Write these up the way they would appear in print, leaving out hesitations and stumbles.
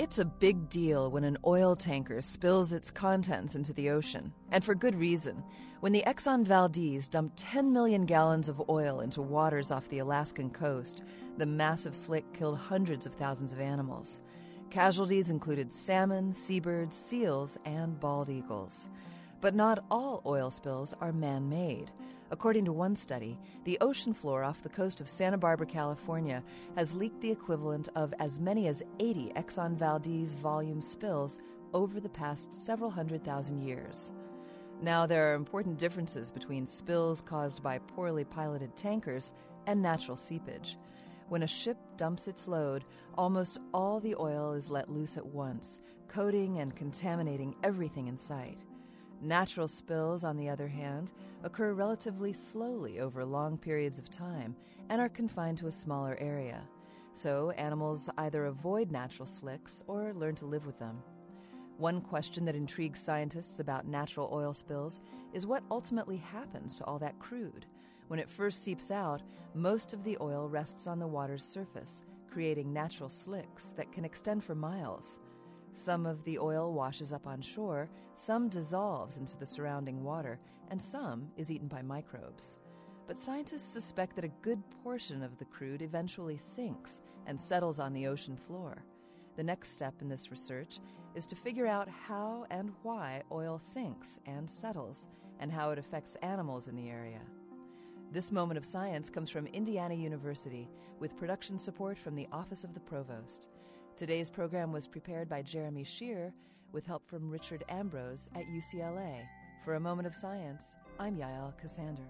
It's a big deal when an oil tanker spills its contents into the ocean, and for good reason. When the Exxon Valdez dumped 10 million gallons of oil into waters off the Alaskan coast, the massive slick killed hundreds of thousands of animals. Casualties included salmon, seabirds, seals, and bald eagles. But not all oil spills are man-made. According to one study, the ocean floor off the coast of Santa Barbara, California, has leaked the equivalent of as many as 80 Exxon Valdez volume spills over the past several 100,000 years. Now, there are important differences between spills caused by poorly piloted tankers and natural seepage. When a ship dumps its load, almost all the oil is let loose at once, coating and contaminating everything in sight. Natural spills, on the other hand, occur relatively slowly over long periods of time and are confined to a smaller area. So animals either avoid natural slicks or learn to live with them. One question that intrigues scientists about natural oil spills is what ultimately happens to all that crude. When it first seeps out, most of the oil rests on the water's surface, creating natural slicks that can extend for miles. Some of the oil washes up on shore, some dissolves into the surrounding water, and some is eaten by microbes. But scientists suspect that a good portion of the crude eventually sinks and settles on the ocean floor. The next step in this research is to figure out how and why oil sinks and settles, and how it affects animals in the area. This moment of science comes from Indiana University, with production support from the Office of the Provost. Today's program was prepared by Jeremy Shear, with help from Richard Ambrose at UCLA. For A Moment of Science, I'm Yael Cassander.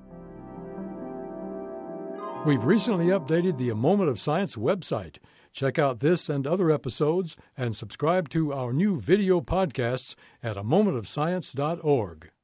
We've recently updated the A Moment of Science website. Check out this and other episodes and subscribe to our new video podcasts at amomentofscience.org.